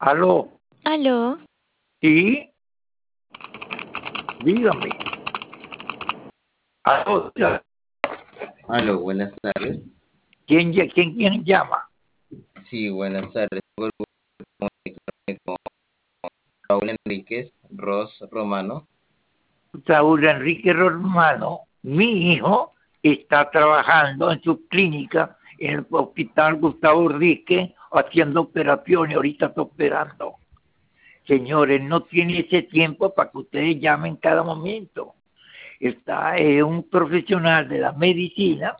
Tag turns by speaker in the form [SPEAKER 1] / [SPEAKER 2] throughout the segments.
[SPEAKER 1] Aló,
[SPEAKER 2] Aló,
[SPEAKER 1] sí, dígame. Aló,
[SPEAKER 3] Aló, buenas tardes.
[SPEAKER 1] ¿quién llama?
[SPEAKER 3] Sí, buenas tardes. Tengo el gusto de comunicarme con Raúl Enríquez Ross Romano.
[SPEAKER 1] Saúl Enrique Romano, mi hijo, está trabajando en su clínica en el hospital Gustavo Enrique haciendo operaciones, ahorita está operando. Señores, no tiene ese tiempo para que ustedes llamen cada momento. Está un profesional de la medicina,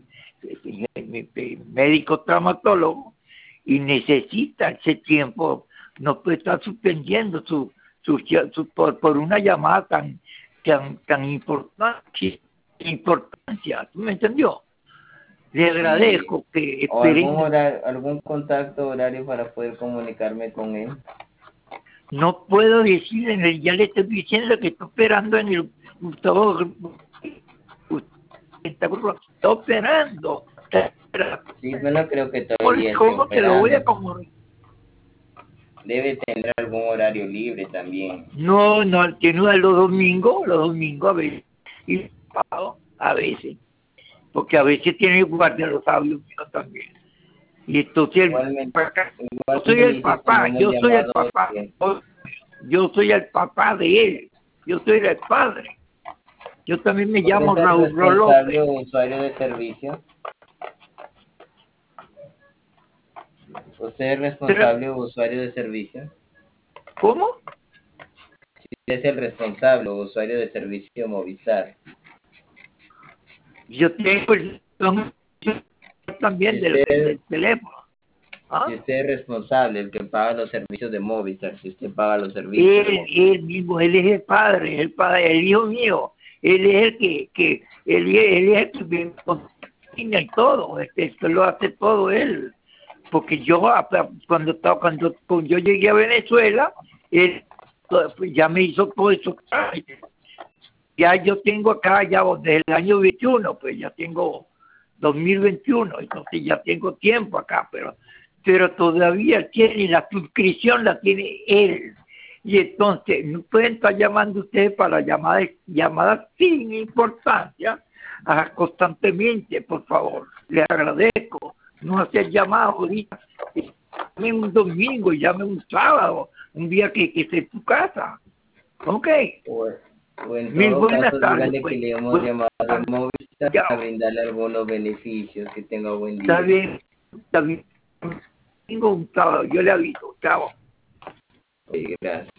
[SPEAKER 1] médico traumatólogo, y necesita ese tiempo, no puede estar suspendiendo por una llamada tan importancia, ¿tú me entendió? Le
[SPEAKER 3] Sí.
[SPEAKER 1] agradezco que
[SPEAKER 3] ¿O algún
[SPEAKER 1] esperen.
[SPEAKER 3] horario, algún contacto horario para poder comunicarme con él?
[SPEAKER 1] No puedo decirle, ya le estoy diciendo que estoy operando en el Gustavo, está operando.
[SPEAKER 3] Sí, bueno, creo que todavía esté
[SPEAKER 1] ¿Cómo te lo voy a
[SPEAKER 3] operando.
[SPEAKER 1] comunicar?
[SPEAKER 3] Debe tener algún horario libre también.
[SPEAKER 1] No, tiene los domingos a veces, y a veces, porque a veces tiene guardia los audios míos también. Y entonces,
[SPEAKER 3] Igualmente,
[SPEAKER 1] yo soy
[SPEAKER 3] igualmente
[SPEAKER 1] el
[SPEAKER 3] dice que
[SPEAKER 1] papá,
[SPEAKER 3] no hemos llamado.
[SPEAKER 1] yo soy el papá de él, yo soy el padre. Yo también me
[SPEAKER 3] ¿Usted
[SPEAKER 1] llamo
[SPEAKER 3] es el
[SPEAKER 1] Raúl
[SPEAKER 3] responsable
[SPEAKER 1] López.
[SPEAKER 3] o usuario de servicio? ¿Usted es responsable o usuario de servicio?
[SPEAKER 1] ¿Cómo?
[SPEAKER 3] Si es el responsable o usuario de servicio Movistar.
[SPEAKER 1] Yo tengo el también
[SPEAKER 3] Si usted,
[SPEAKER 1] del teléfono.
[SPEAKER 3] si
[SPEAKER 1] ¿Ah?
[SPEAKER 3] usted es responsable, el que paga los servicios de Movistar, si usted paga los servicios.
[SPEAKER 1] Él mismo, él es el padre, el hijo mío. Él es el él es el que me cocina y todo, esto lo hace todo él. Porque yo, cuando yo llegué a Venezuela, él pues, ya me hizo todo eso. Ya yo tengo acá, ya desde el año 21, pues ya tengo 2021, entonces ya tengo tiempo acá, pero todavía tiene la suscripción, la tiene él. Y entonces, no pueden estar llamando ustedes para llamadas sin importancia constantemente, por favor. Les agradezco. No hacer llamadas ahorita. Llame un domingo, llame un sábado, un día que esté en tu casa. ¿Ok?
[SPEAKER 3] O en
[SPEAKER 1] Mil
[SPEAKER 3] todo
[SPEAKER 1] buenas
[SPEAKER 3] caso,
[SPEAKER 1] tardes,
[SPEAKER 3] dígale que
[SPEAKER 1] pues.
[SPEAKER 3] le hemos
[SPEAKER 1] Buenas
[SPEAKER 3] llamado de
[SPEAKER 1] tardes.
[SPEAKER 3] Movistar
[SPEAKER 1] Ya,
[SPEAKER 3] para brindarle algunos beneficios. Que tenga buen
[SPEAKER 1] está
[SPEAKER 3] día.
[SPEAKER 1] bien, está bien. Tengo un sábado, yo le aviso. Chao.
[SPEAKER 3] Gracias.